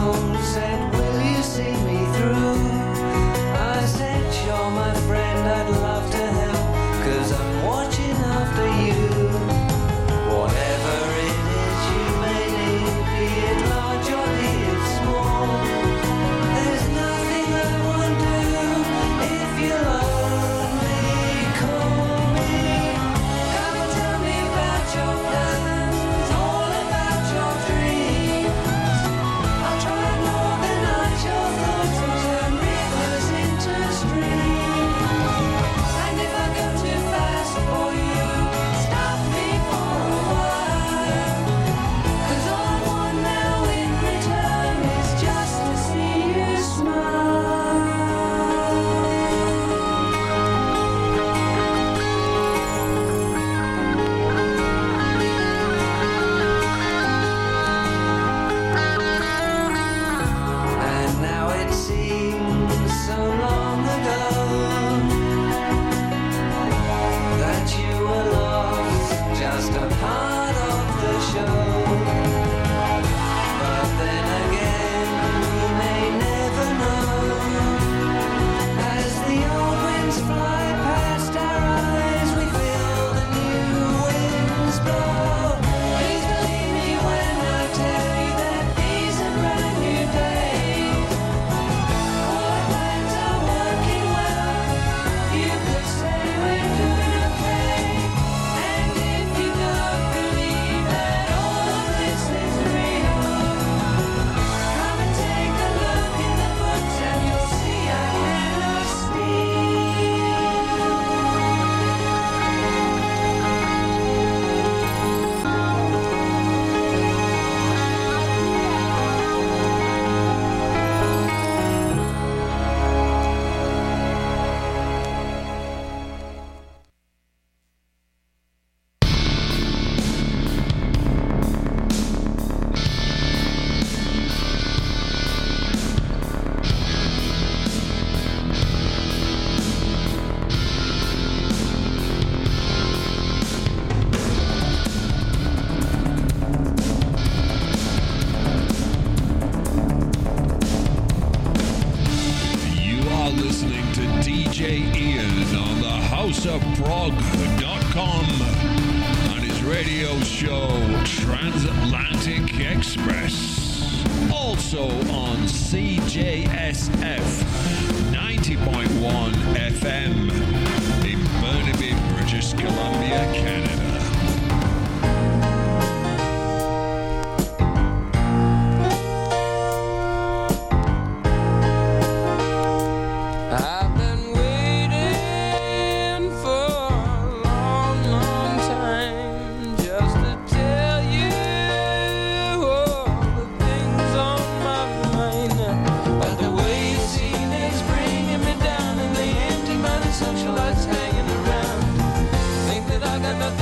phone, said, will you see me through? I said, sure, my friend, I'd love to help, 'cause I'm watching after you. Whatever it is you may need, be it large or be it small, there's nothing I won't do if you'll only call me. Come and tell me about your plans, all about your dreams. I'll try and organize your thoughts and turn rivers into streams. And if I go too fast for you, stop me for a while. 'Cause all I want now in return is just to see you smile. And now it seems so long ago that you were lost, just a part of the show. But then again, you may never know. As the old winds fly past our eyes, we feel the new winds blow. Please believe me when I tell you that these are brand new days. All our plans are working well. You could say we're doing okay. And if you don't believe that all of this is real, come and take a look in the books and you'll see I never steal. You are listening to DJ Ian on the houseofprog.com on his radio show Transatlantic Express. Also on CJSF 90.1 FM in Burnaby, British Columbia, Canada. I've been waiting for a long, long time just to tell you all the things on my mind. But the way you seem is bringing me down, and the empty-minded socialites hanging around think that I got nothing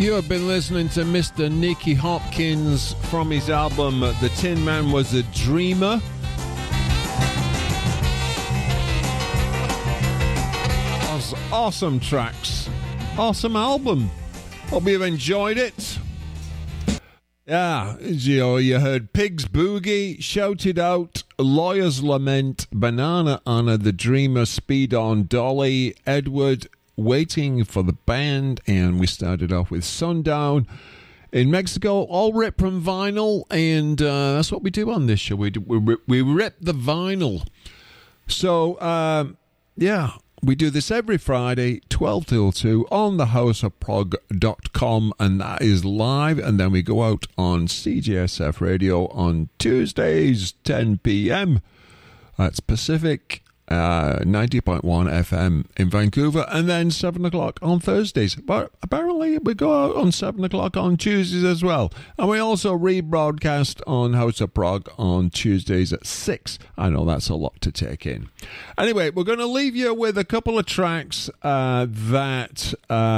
You have been listening to Mr. Nicky Hopkins from his album The Tin Man Was a Dreamer. Awesome tracks. Awesome album. Hope you've enjoyed it. Yeah, you heard Pigs Boogie, Shouted Out, Lawyer's Lament, Banana Anna, The Dreamer, Speed On, Dolly, Edward, Waiting for the Band, and we started off with Sundown in Mexico, all ripped from vinyl, and that's what we do on this show. We rip the vinyl. So, yeah, we do this every Friday, 12 till 2, on thehouseofprog.com, and that is live, and then we go out on CJSF Radio on Tuesdays, 10 p.m. That's Pacific. 90.1 FM in Vancouver, and then 7 o'clock on Thursdays. But apparently we go out on 7 o'clock on Tuesdays as well. And we also rebroadcast on House of Prog on Tuesdays at 6. I know that's a lot to take in. Anyway, we're going to leave you with a couple of tracks that...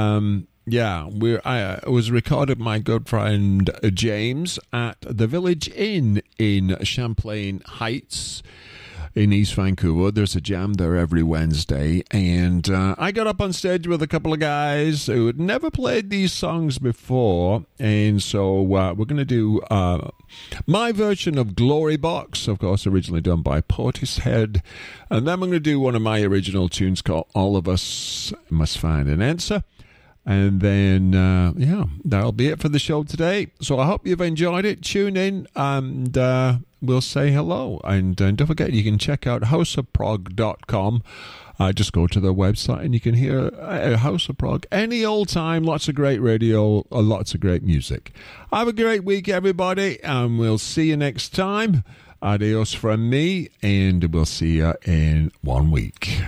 I was recorded by my good friend James at the Village Inn in Champlain Heights in East Vancouver. There's a jam there every Wednesday, and I got up on stage with a couple of guys who had never played these songs before, and so we're going to do my version of Glory Box, of course, originally done by Portishead, and then I'm going to do one of my original tunes called All of Us Must Find an Answer. And then, that'll be it for the show today. So I hope you've enjoyed it. Tune in and we'll say hello. And don't forget, you can check out houseofprog.com. Just go to the website and you can hear House of Prog any old time. Lots of great radio, lots of great music. Have a great week, everybody, and we'll see you next time. Adios from me, and we'll see you in 1 week.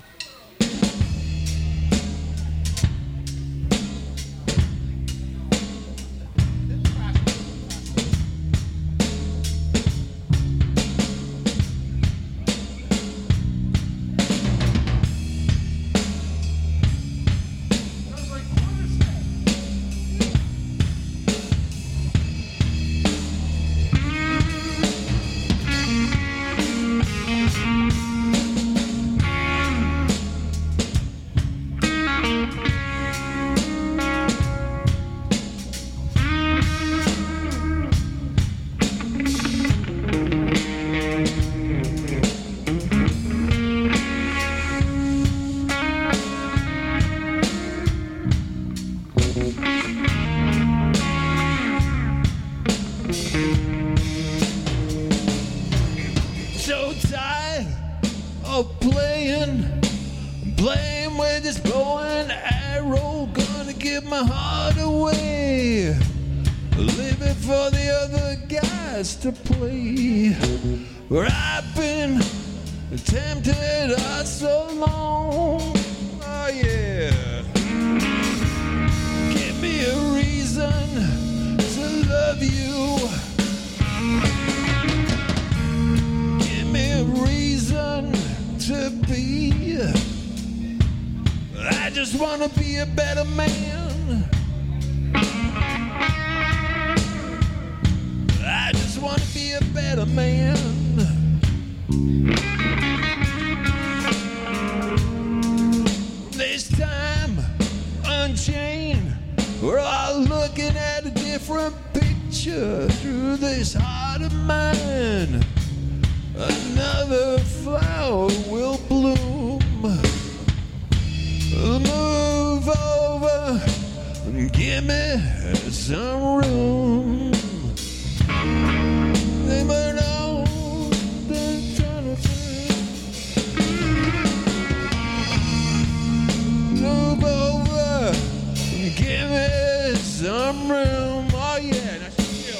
To play where I've been tempted so long. Oh yeah, give me a reason to love you. Give me a reason to be. I just wanna be a better man. I just want to be a better man. This time, Unchained, we're all looking at a different picture through this heart of mine. Another flower will bloom. Move over and give me some room. They burn out the eternity. Move over and give me some room. Oh yeah, now chill.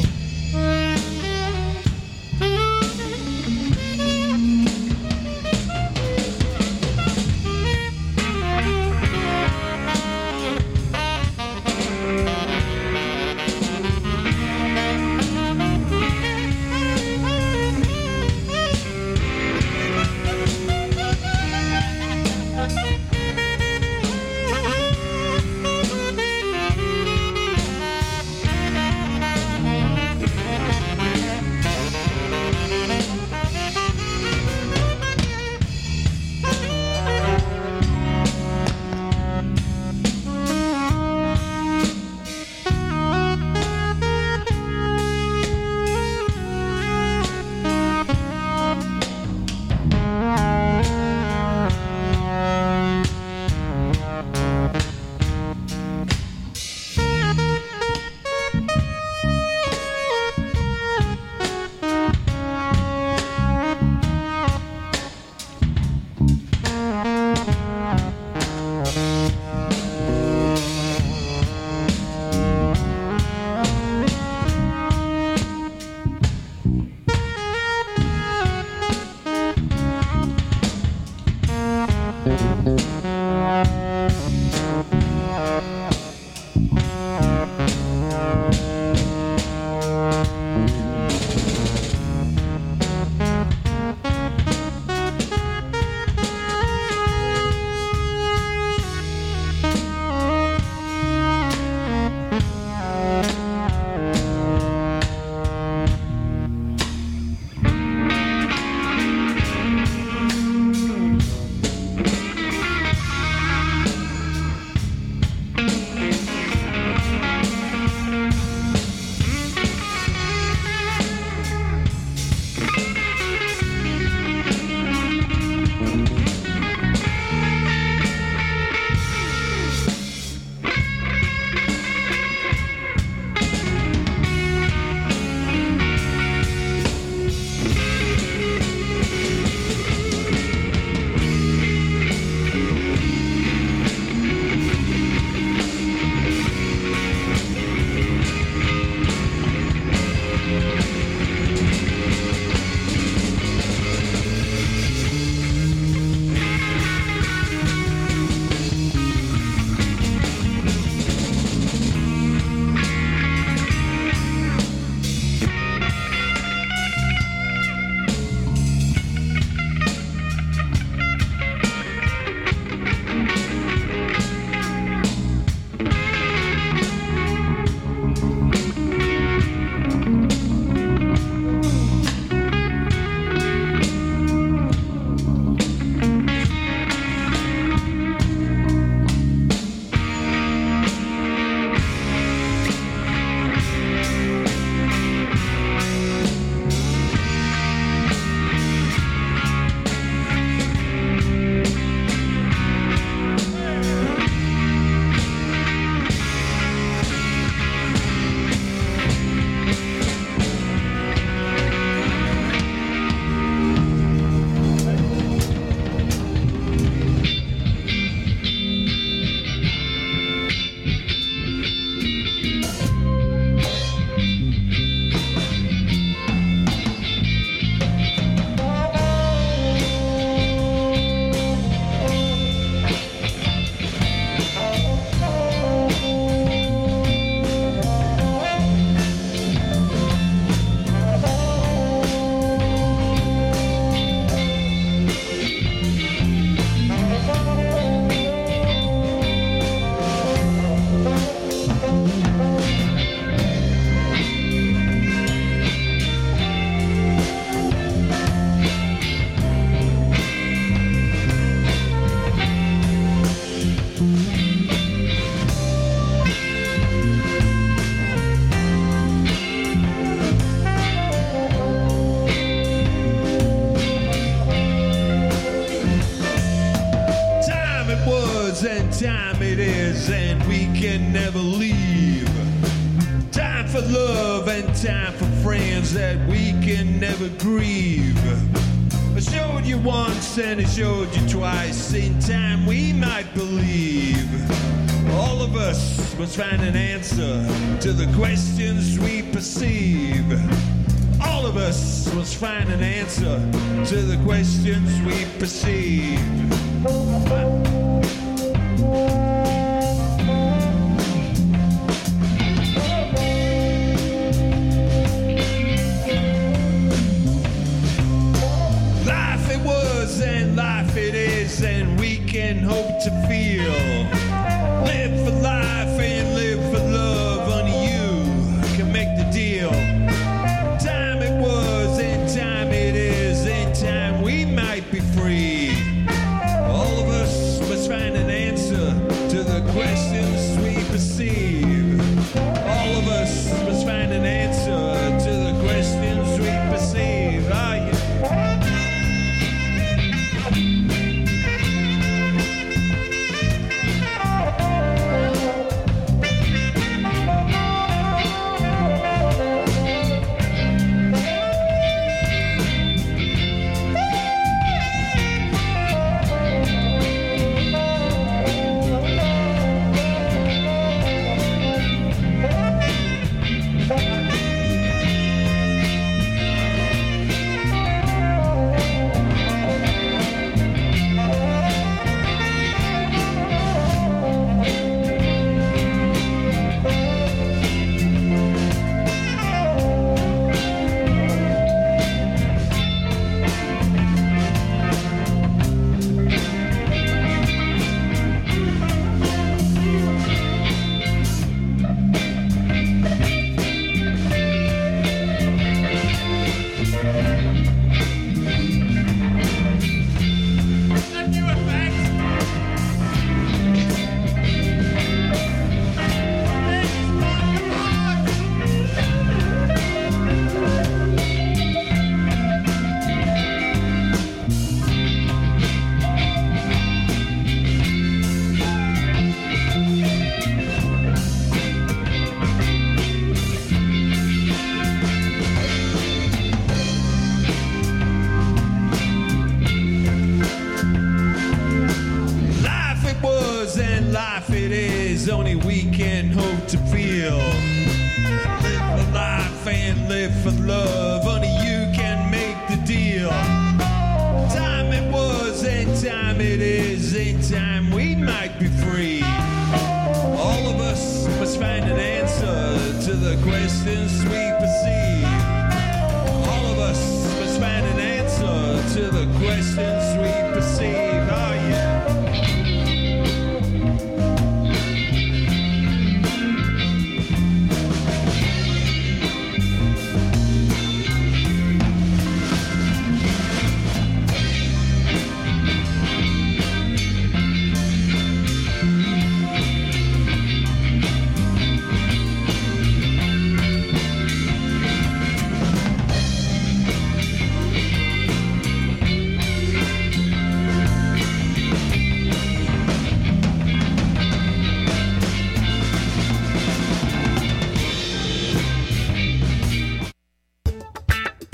time it is, and we can never leave. Time for love and time for friends that we can never grieve. I showed you once and I showed you twice. In time we might believe. All of us must find an answer to the questions we perceive. All of us must find an answer to the questions we perceive. Life it was and life it is, and we can hope to feel. Live for life and live for love, only you can make the deal. Time it was and time it is, and time we might be free. All of us must find an answer to the questions we perceive. All of us must find an answer to the questions we perceive. Are you? Life it is, only we can hope to feel. Live for life and live for love, only you can make the deal. Time it was and time it is, in time we might be free. All of us must find an answer to the questions we perceive. All of us must find an answer to the questions